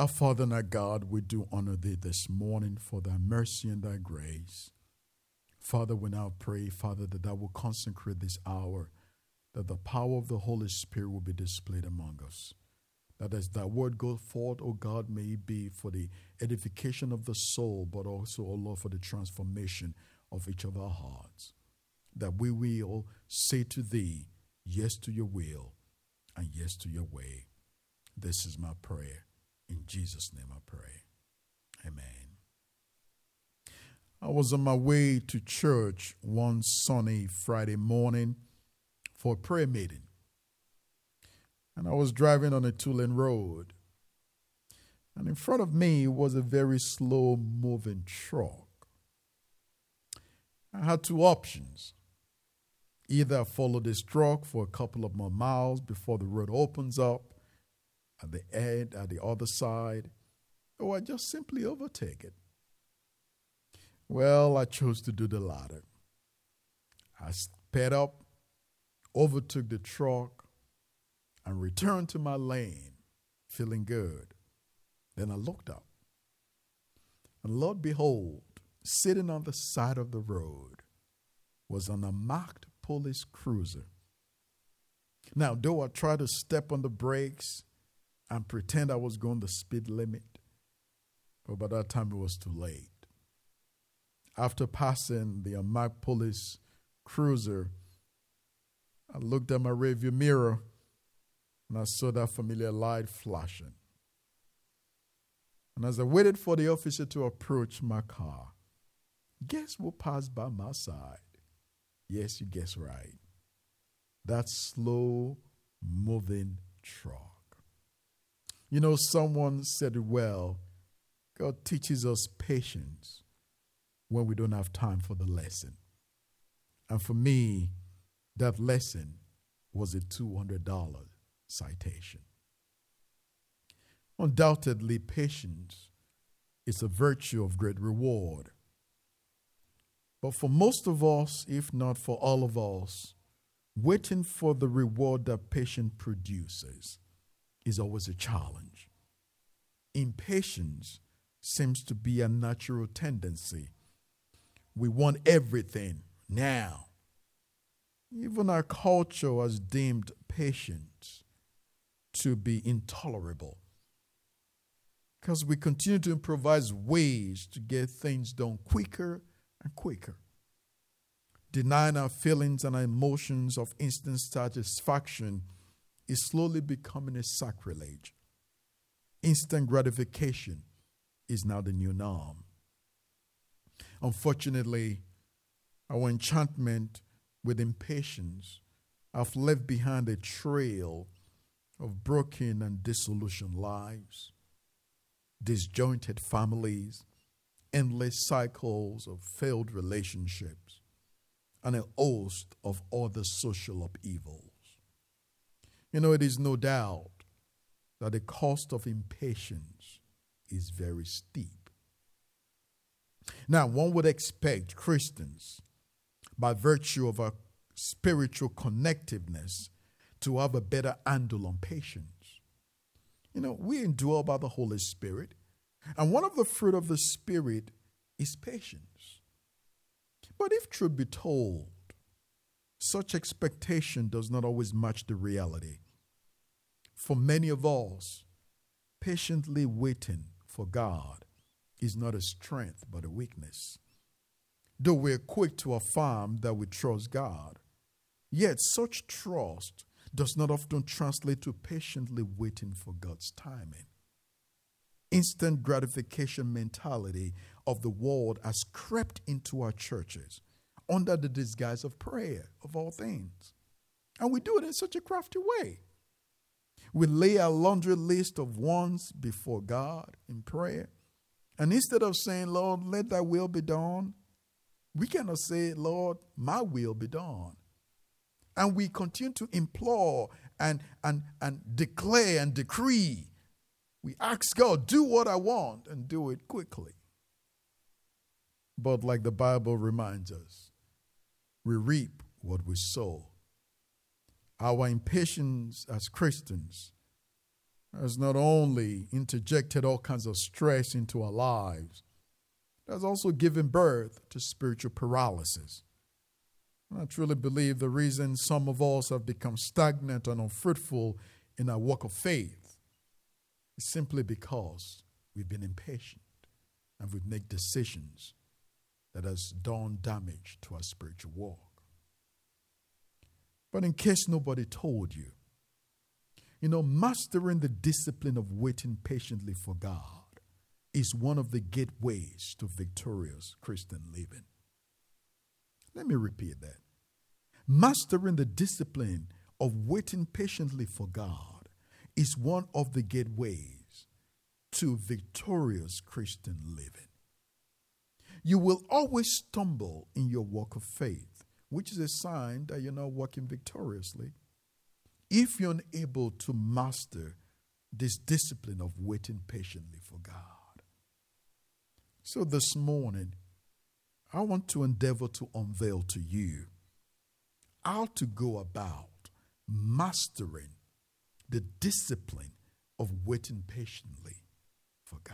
Our Father and our God, we do honor thee this morning for thy mercy and thy grace. Father, we now pray, Father, that thou will consecrate this hour, that the power of the Holy Spirit will be displayed among us. That as thy word goes forth, O God, may it be for the edification of the soul, but also, O Lord, for the transformation of each of our hearts. That we will say to thee, yes to your will and yes to your way. This is my prayer. In Jesus' name I pray. Amen. I was on my way to church one sunny Friday morning for a prayer meeting. And I was driving on a two-lane road. And in front of me was a very slow-moving truck. I had two options. Either I follow this truck for a couple of more miles before the road opens up at the end, at the other side, or I just simply overtake it. Well, I chose to do the latter. I sped up, overtook the truck, and returned to my lane, feeling good. Then I looked up, and lo and behold, sitting on the side of the road was an unmarked police cruiser. Now, though I tried to step on the brakes and pretend I was going the speed limit, but by that time it was too late. After passing the unmarked police cruiser, I looked at my rearview mirror and I saw that familiar light flashing. And as I waited for the officer to approach my car, guess what passed by my side? Yes, you guessed right. That slow-moving truck. You know, someone said it well. God teaches us patience when we don't have time for the lesson. And for me, that lesson was a $200 citation. Undoubtedly, patience is a virtue of great reward. But for most of us, if not for all of us, waiting for the reward that patience produces is always a challenge. Impatience seems to be a natural tendency. We want everything now. Even our culture has deemed patience to be intolerable because we continue to improvise ways to get things done quicker and quicker. Denying our feelings and our emotions of instant satisfaction is slowly becoming a sacrilege. Instant gratification is now the new norm. Unfortunately, our enchantment with impatience have left behind a trail of broken and disillusioned lives, disjointed families, endless cycles of failed relationships, and a host of other social upheavals. You know, it is no doubt that the cost of impatience is very steep. Now, one would expect Christians, by virtue of our spiritual connectiveness, to have a better handle on patience. You know, we endure by the Holy Spirit, and one of the fruit of the Spirit is patience. But if truth be told, such expectation does not always match the reality. For many of us, patiently waiting for God is not a strength but a weakness. Though we're quick to affirm that we trust God, yet such trust does not often translate to patiently waiting for God's timing. Instant gratification mentality of the world has crept into our churches under the disguise of prayer, of all things. And we do it in such a crafty way. We lay a laundry list of wants before God in prayer. And instead of saying, Lord, let thy will be done, we cannot say, Lord, my will be done. And we continue to implore and declare and decree. We ask God, do what I want, and do it quickly. But like the Bible reminds us, we reap what we sow. Our impatience as Christians has not only interjected all kinds of stress into our lives, it has also given birth to spiritual paralysis. I truly believe the reason some of us have become stagnant and unfruitful in our walk of faith is simply because we've been impatient and we've made decisions that has done damage to our spiritual walk. But in case nobody told you, mastering the discipline of waiting patiently for God is one of the gateways to victorious Christian living. Let me repeat that. Mastering the discipline of waiting patiently for God is one of the gateways to victorious Christian living. You will always stumble in your walk of faith, which is a sign that you're not walking victoriously, if you're unable to master this discipline of waiting patiently for God. So this morning, I want to endeavor to unveil to you how to go about mastering the discipline of waiting patiently for God.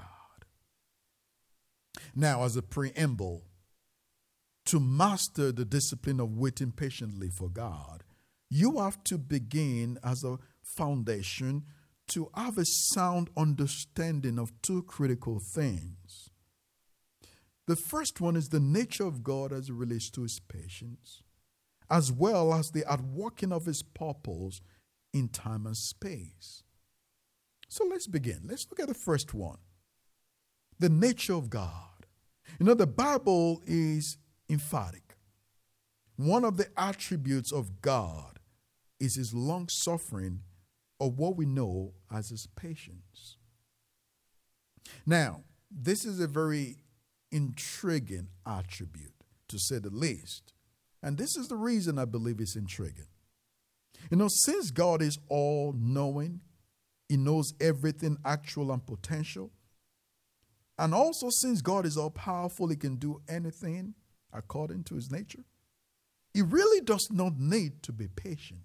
Now, as a preamble, to master the discipline of waiting patiently for God, you have to begin as a foundation to have a sound understanding of two critical things. The first one is the nature of God as it relates to his patience, as well as the outworking of his purpose in time and space. So let's begin. Let's look at the first one. The nature of God. The Bible is emphatic. One of the attributes of God is his long suffering, or what we know as his patience. Now, this is a very intriguing attribute, to say the least. And this is the reason I believe it's intriguing. Since God is all-knowing, he knows everything actual and potential, and also since God is all-powerful, he can do anything according to his nature, he really does not need to be patient.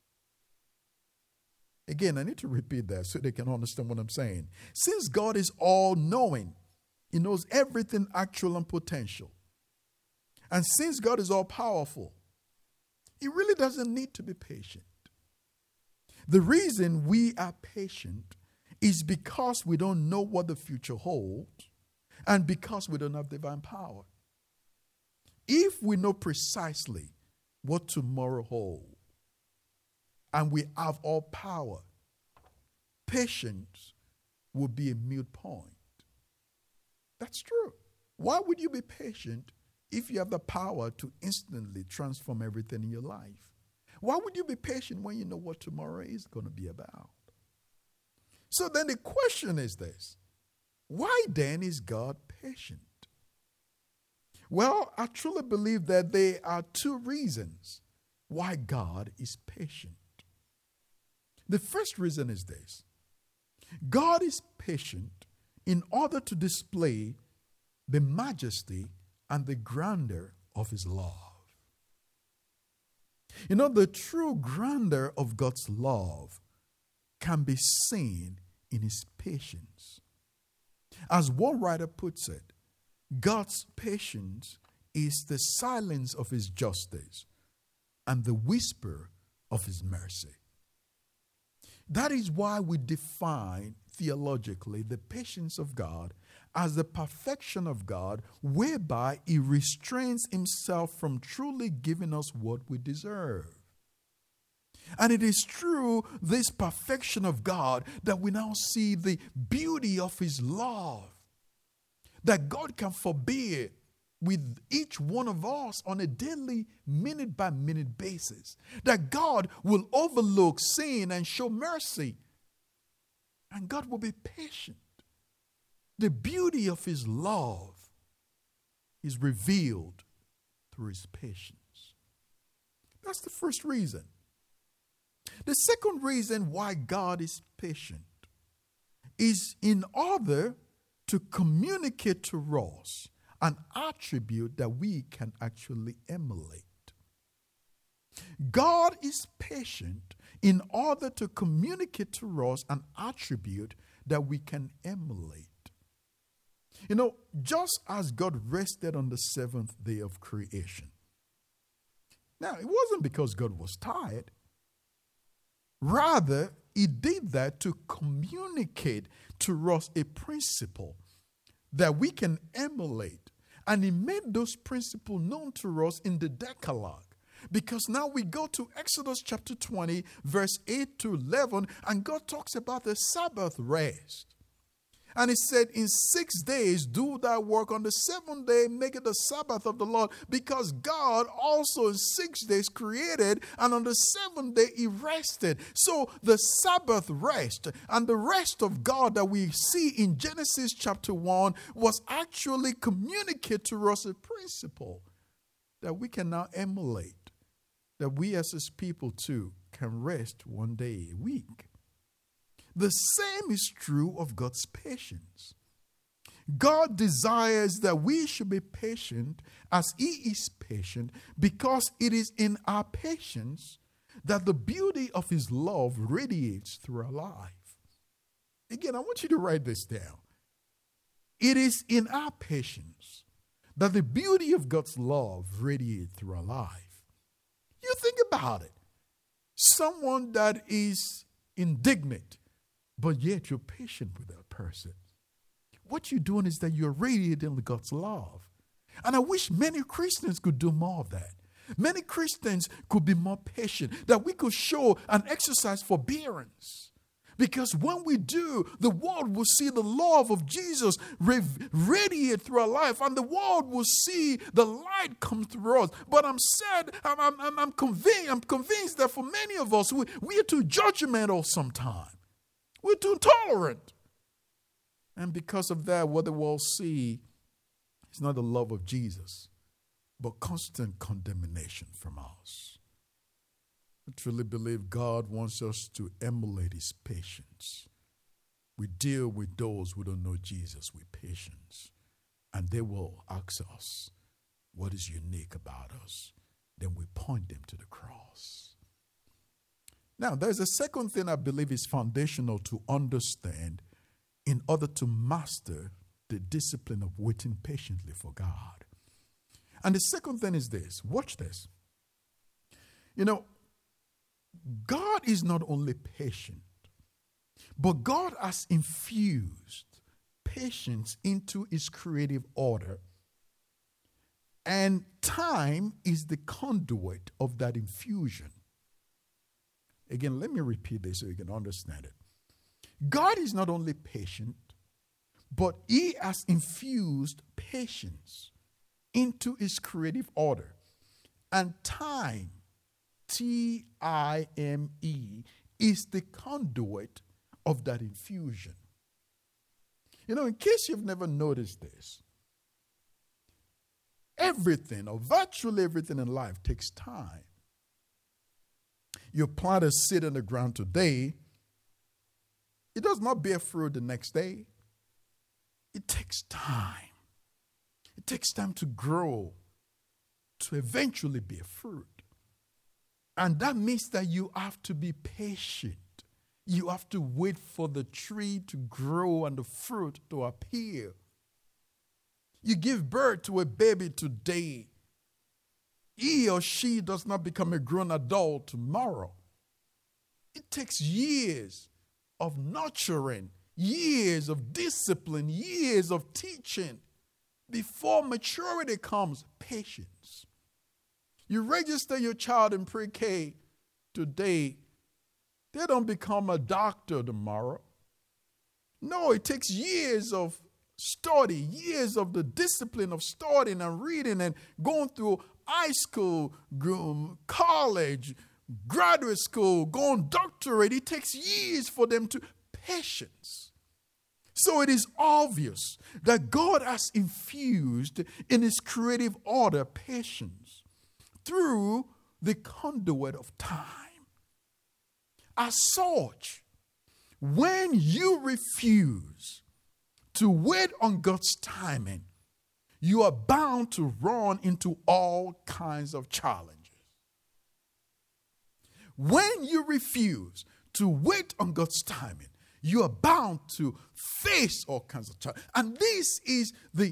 Again, I need to repeat that so they can understand what I'm saying. Since God is all-knowing, he knows everything actual and potential. And since God is all-powerful, he really doesn't need to be patient. The reason we are patient is because we don't know what the future holds and because we don't have divine power. If we know precisely what tomorrow holds and we have all power, patience will be a moot point. That's true. Why would you be patient if you have the power to instantly transform everything in your life? Why would you be patient when you know what tomorrow is going to be about? So then the question is this: why then is God patient? Well, I truly believe that there are two reasons why God is patient. The first reason is this: God is patient in order to display the majesty and the grandeur of his love. The true grandeur of God's love can be seen in his patience. As one writer puts it, God's patience is the silence of his justice and the whisper of his mercy. That is why we define theologically the patience of God as the perfection of God, whereby he restrains himself from truly giving us what we deserve. And it is through this perfection of God that we now see the beauty of his love, that God can forbear with each one of us on a daily, minute-by-minute basis, that God will overlook sin and show mercy, and God will be patient. The beauty of his love is revealed through his patience. That's the first reason. The second reason why God is patient is in order to communicate to us an attribute that we can actually emulate. God is patient in order to communicate to us an attribute that we can emulate. You know, just as God rested on the seventh day of creation. Now, it wasn't because God was tired. Rather, He did that to communicate to us a principle that we can emulate. And He made those principles known to us in the Decalogue. Because now we go to Exodus chapter 20, verse 8 to 11, and God talks about the Sabbath rest. And He said, in 6 days do thy work, on the seventh day make it the Sabbath of the Lord, because God also in 6 days created, and on the seventh day He rested. So the Sabbath rest and the rest of God that we see in Genesis chapter 1 was actually communicated to us a principle that we can now emulate, that we as His people too can rest one day a week. The same is true of God's patience. God desires that we should be patient as He is patient, because it is in our patience that the beauty of His love radiates through our life. Again, I want you to write this down. It is in our patience that the beauty of God's love radiates through our life. You think about it. Someone that is indignant, but yet you're patient with that person. What you're doing is that you're radiating God's love. And I wish many Christians could do more of that. Many Christians could be more patient, that we could show and exercise forbearance. Because when we do, the world will see the love of Jesus radiate through our life, and the world will see the light come through us. But I'm convinced that for many of us, we are too judgmental sometimes. We're too tolerant. And because of that, what the world see is not the love of Jesus, but constant condemnation from us. I truly believe God wants us to emulate His patience. We deal with those who don't know Jesus with patience, and they will ask us what is unique about us. Then we point them to the cross. Now, there's a second thing I believe is foundational to understand in order to master the discipline of waiting patiently for God. And the second thing is this. Watch this. You know, God is not only patient, but God has infused patience into His creative order. And time is the conduit of that infusion. Again, let me repeat this so you can understand it. God is not only patient, but He has infused patience into His creative order. And time, Time, is the conduit of that infusion. You know, in case you've never noticed this, everything or virtually everything in life takes time. You plant a seed in the ground today, it does not bear fruit the next day. It takes time. It takes time to grow, to eventually bear fruit. And that means that you have to be patient. You have to wait for the tree to grow and the fruit to appear. You give birth to a baby today. He or she does not become a grown adult tomorrow. It takes years of nurturing, years of discipline, years of teaching before maturity comes. Patience. You register your child in pre-K today, they don't become a doctor tomorrow. No, it takes years of study, years of the discipline of studying and reading and going through high school, college, graduate school, going doctorate. It takes years for them to patience. So it is obvious that God has infused in His creative order patience through the conduit of time. As such, when you refuse to wait on God's timing, you are bound to run into all kinds of challenges. when you refuse to wait on God's timing, you are bound to face all kinds of challenges. And this is the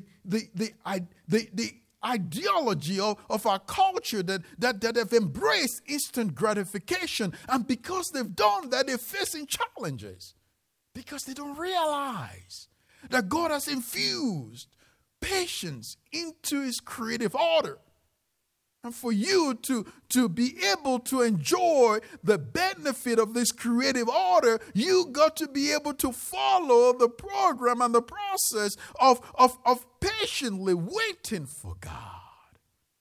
ideology of our culture that have embraced instant gratification. And because they've done that, they're facing challenges. Because they don't realize that God has infused patience into his creative order. And for you to be able to enjoy the benefit of this creative order, you got to be able to follow the program and the process of patiently waiting for God.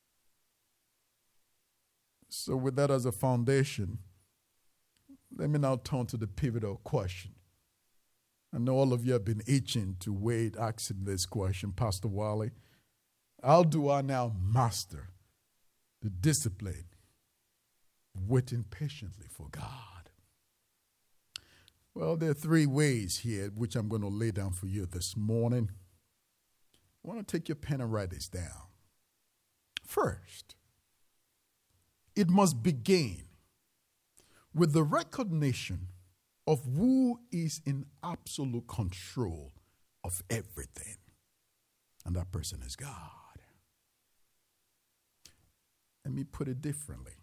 So with that as a foundation, let me now turn to the pivotal question. I know all of you have been itching to wait asking this question, Pastor Wally. How do I now master the discipline of waiting patiently for God? Well, there are 3 ways here which I'm going to lay down for you this morning. I want to take your pen and write this down. First, it must begin with the recognition of who is in absolute control of everything. And that person is God. Let me put it differently.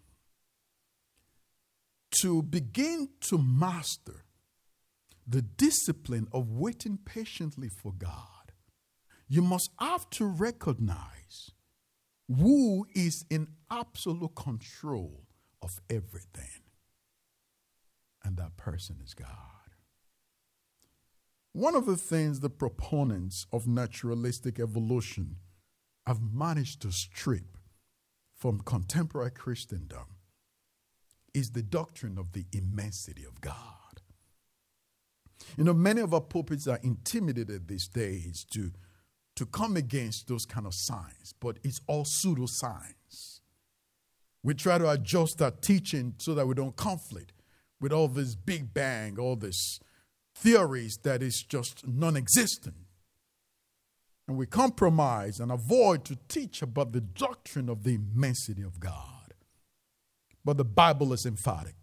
To begin to master the discipline of waiting patiently for God, you must have to recognize who is in absolute control of everything. And that person is God. One of the things the proponents of naturalistic evolution have managed to strip from contemporary Christendom is the doctrine of the immensity of God. You know, many of our pulpits are intimidated these days to come against those kind of signs, but it's all pseudoscience. We try to adjust our teaching so that we don't conflict with all this Big Bang, all this theories that is just non-existent. And we compromise and avoid to teach about the doctrine of the immensity of God. But the Bible is emphatic.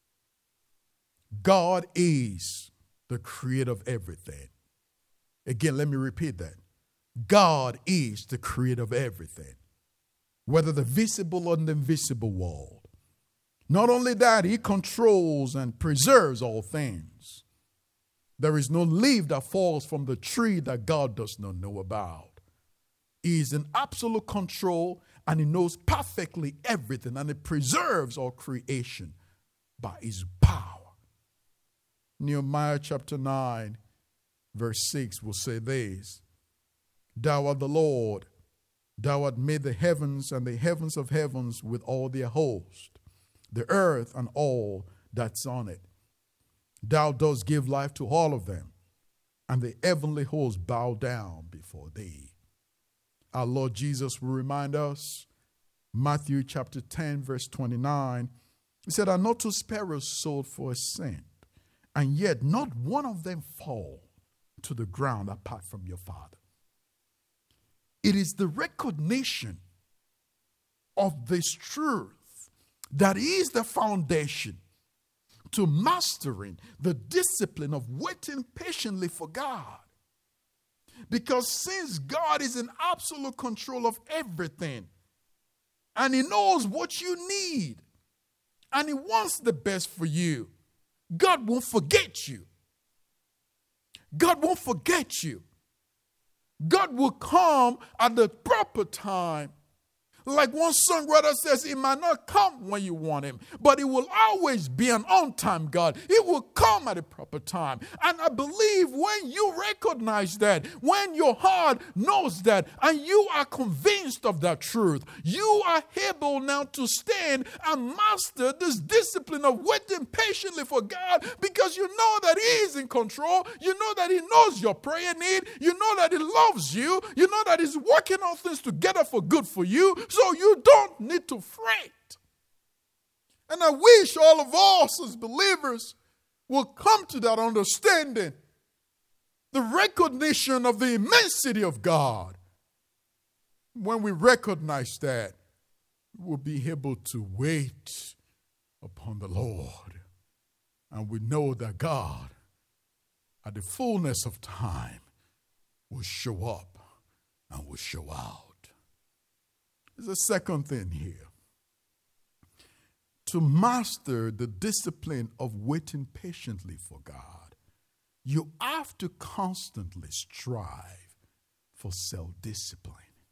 God is the creator of everything. Again, let me repeat that. God is the creator of everything, whether the visible or the invisible world. Not only that, he controls and preserves all things. There is no leaf that falls from the tree that God does not know about. He is in absolute control and he knows perfectly everything, and he preserves all creation by his power. Nehemiah chapter 9 verse 6 will say this: Thou art the Lord, thou art made the heavens and the heavens of heavens with all their host, the earth and all that's on it. Thou dost give life to all of them, and the heavenly hosts bow down before thee. Our Lord Jesus will remind us, Matthew chapter 10 verse 29, he said, Are not 2 sparrows sold for a cent, and yet not one of them fall to the ground apart from your Father. It is the recognition of this truth that is the foundation to mastering the discipline of waiting patiently for God. Because since God is in absolute control of everything, and he knows what you need, and he wants the best for you, God won't forget you. God won't forget you. God will come at the proper time. Like one songwriter says, it might not come when you want him, but it will always be an on-time God. It will come at a proper time. And I believe when you recognize that, when your heart knows that, and you are convinced of that truth, you are able now to stand and master this discipline of waiting patiently for God, because you know that he is in control. You know that he knows your prayer need. You know that he loves you. You know that he's working all things together for good for you. So you don't need to fret. And I wish all of us as believers will come to that understanding, the recognition of the immensity of God. When we recognize that, we'll be able to wait upon the Lord. And we know that God, at the fullness of time, will show up and will show out. There's a second thing here. To master the discipline of waiting patiently for God, you have to constantly strive for self-discipline.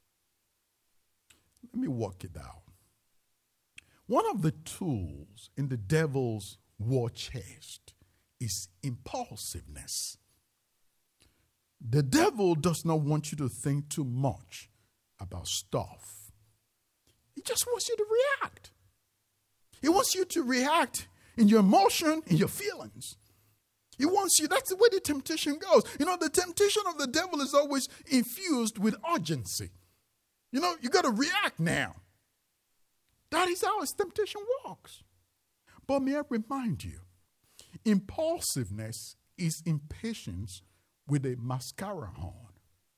Let me work it out. One of the tools in the devil's war chest is impulsiveness. The devil does not want you to think too much about stuff. He just wants you to react. He wants you to react in your emotion, in your feelings. He wants you, that's the way the temptation goes. You know, the temptation of the devil is always infused with urgency. You know, you got to react now. That is how his temptation works. But may I remind you, impulsiveness is impatience with a mascara on.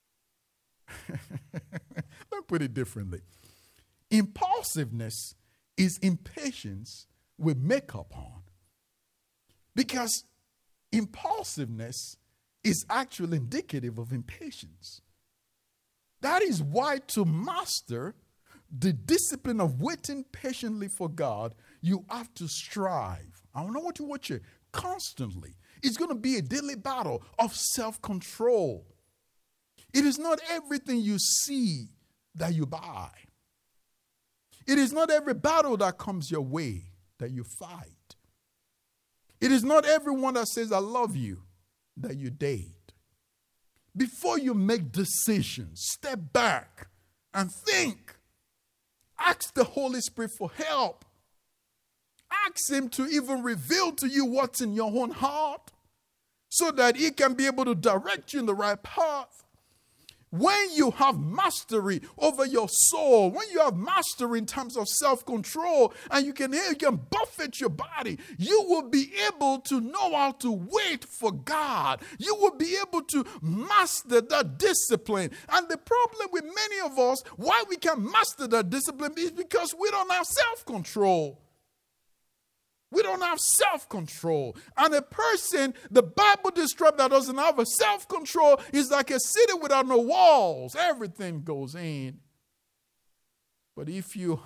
Let me put it differently. Impulsiveness is impatience with makeup on. Because impulsiveness is actually indicative of impatience. That is why to master the discipline of waiting patiently for God, you have to strive. I don't know what you watch it constantly. It's going to be a daily battle of self-control. It is not everything you see that you buy. It is not every battle that comes your way that you fight. It is not everyone that says, I love you, that you date. Before you make decisions, step back and think. Ask the Holy Spirit for help. Ask Him to even reveal to you what's in your own heart so that He can be able to direct you in the right path. When you have mastery over your soul, when you have mastery in terms of self-control, and you can buffet your body, you will be able to know how to wait for God. You will be able to master that discipline. And the problem with many of us, why we can master that discipline, is because we don't have self-control. We don't have self-control. And a person, the Bible describes, that doesn't have a self-control is like a city without no walls. Everything goes in. But if you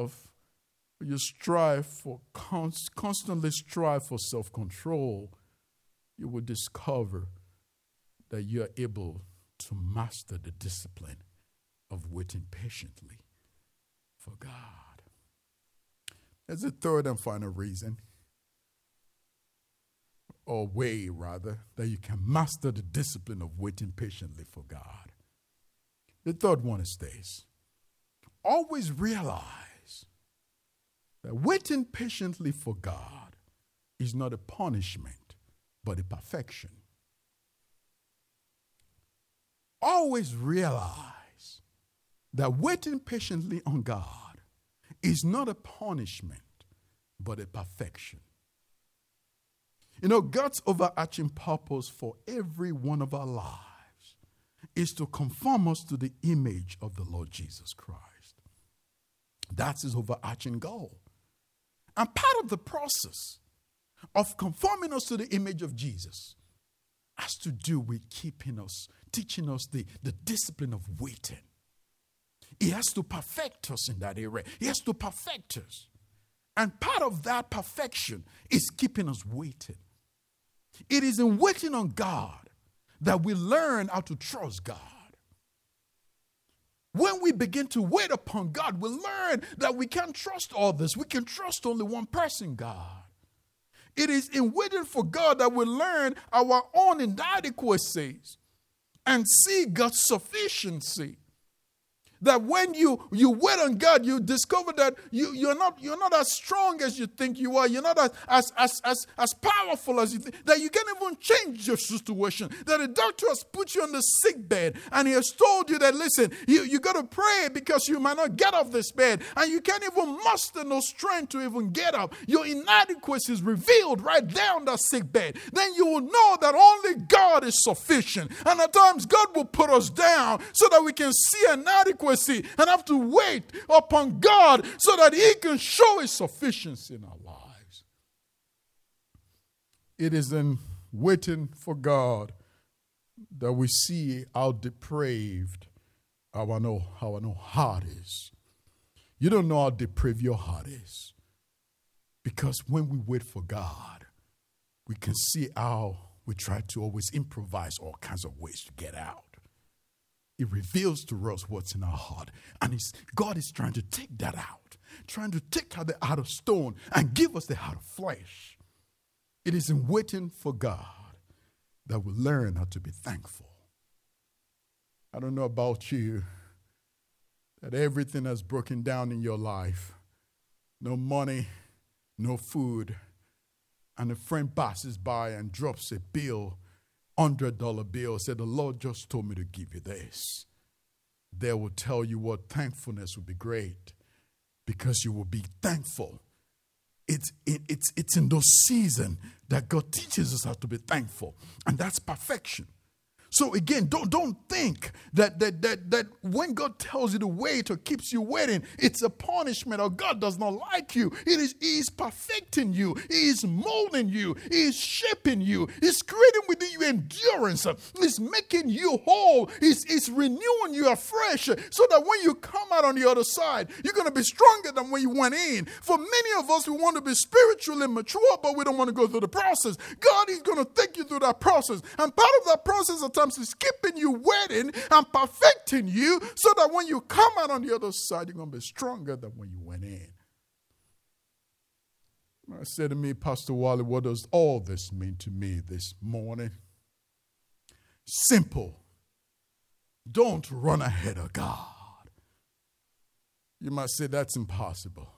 constantly strive for self-control, you will discover that you are able to master the discipline of waiting patiently for God. There's a third and final reason, or way rather, that you can master the discipline of waiting patiently for God. The third one is this. Always realize that waiting patiently for God is not a punishment, but a perfection. Always realize that waiting patiently on God is not a punishment, but a perfection. You know, God's overarching purpose for every one of our lives is to conform us to the image of the Lord Jesus Christ. That's His overarching goal. And part of the process of conforming us to the image of Jesus has to do with teaching us the discipline of waiting. He has to perfect us in that area. He has to perfect us. And part of that perfection is keeping us waiting. It is in waiting on God that we learn how to trust God. When we begin to wait upon God, we learn that we can't trust others. We can trust only one person, God. It is in waiting for God that we learn our own inadequacies and see God's sufficiency. That when you wait on God, you discover that you're not as strong as you think you are. You're not as powerful as you think. That you can't even change your situation. That the doctor has put you on the sick bed and he has told you that, listen, you got to pray because you might not get off this bed. And you can't even muster no strength to even get up. Your inadequacy is revealed right there on that sick bed. Then you will know that only God is sufficient. And at times God will put us down so that we can see inadequacy and have to wait upon God so that He can show His sufficiency in our lives. It is in waiting for God that we see how depraved our heart is. You don't know how depraved your heart is. Because when we wait for God, we can see how we try to always improvise all kinds of ways to get out. It reveals to us what's in our heart. And God is trying to take that out. Trying to take out the heart of stone and give us the heart of flesh. It is in waiting for God that we learn how to be thankful. I don't know about you, that everything has broken down in your life. No money, no food. And a friend passes by and drops a bill, $100 bill, said, the Lord just told me to give you this. They will tell you what thankfulness would be great because you will be thankful. It's in those seasons that God teaches us how to be thankful. And that's perfection. So again, don't think that when God tells you to wait or keeps you waiting, it's a punishment or God does not like you. He is perfecting you. He is molding you. He is shaping you. He's creating within you endurance. He's making you whole. He's renewing you afresh so that when you come out on the other side, you're going to be stronger than when you went in. For many of us, we want to be spiritually mature, but we don't want to go through the process. God is going to take you through that process. And part of that process at times is keeping you waiting and perfecting you so that when you come out on the other side, you're going to be stronger than when you went in. I said to me, Pastor Wally, what does all this mean to me this morning? Simple. Don't run ahead of God. You might say that's impossible.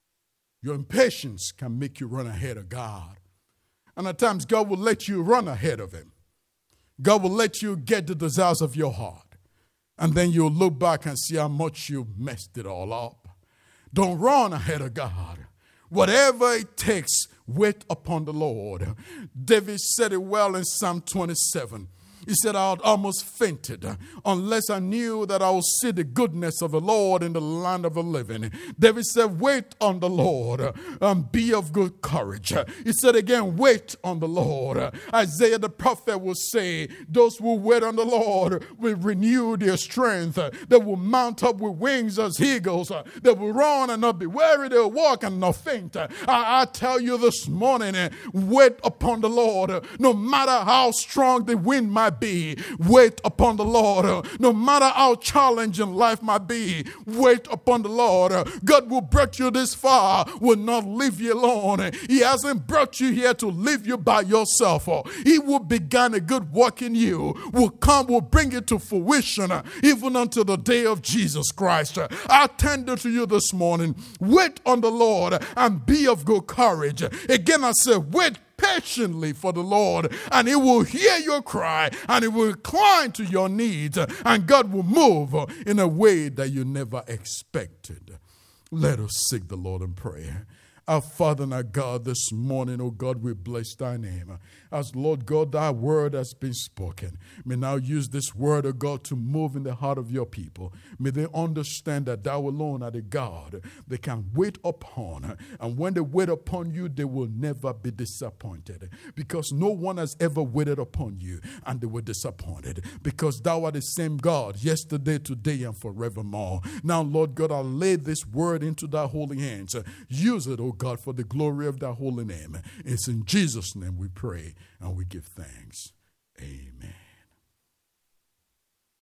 Your impatience can make you run ahead of God. And at times, God will let you run ahead of Him. God will let you get the desires of your heart. And then you'll look back and see how much you messed it all up. Don't run ahead of God. Whatever it takes, wait upon the Lord. David said it well in Psalm 27. He said, I had almost fainted unless I knew that I would see the goodness of the Lord in the land of the living. David said, wait on the Lord and be of good courage. He said again, wait on the Lord. Isaiah the prophet will say, those who wait on the Lord will renew their strength. They will mount up with wings as eagles. They will run and not be weary. They will walk and not faint. I tell you this morning, wait upon the Lord. No matter how strong the wind might be, wait upon the Lord. No matter how challenging life might be, wait upon the Lord. God will bring you this far, will not leave you alone. He hasn't brought you here to leave you by yourself. He will begin a good work in you, will bring it to fruition, even until the day of Jesus Christ. I tender to you this morning, wait on the Lord and be of good courage. Again, I say, wait patiently for the Lord, and He will hear your cry, and He will incline to your needs, and God will move in a way that you never expected. Let us seek the Lord in prayer. Our Father and our God, this morning, oh God, we bless Thy name. As Lord God, Thy word has been spoken. May now use this word, oh God, to move in the heart of your people. May they understand that Thou alone are the God they can wait upon. And when they wait upon you, they will never be disappointed. Because no one has ever waited upon you and they were disappointed. Because Thou art the same God, yesterday, today, and forevermore. Now, Lord God, I lay this word into Thy holy hands. Use it, oh God, for the glory of Thy holy name. It's in Jesus' name we pray and we give thanks. Amen.